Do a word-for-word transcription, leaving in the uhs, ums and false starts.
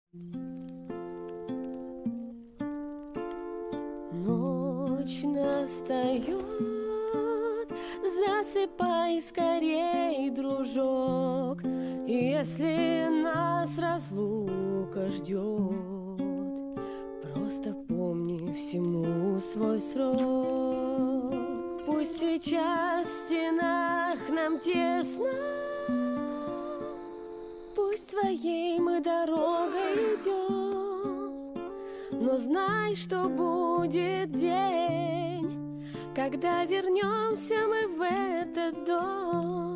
Ночь настает, засыпай скорей, дружок, если нас разлука ждет. Просто помни всему свой срок. Пусть сейчас в стенах нам тесно, пусть своей мы дорогой идем, но знай, что будет день, когда вернемся мы в этот дом.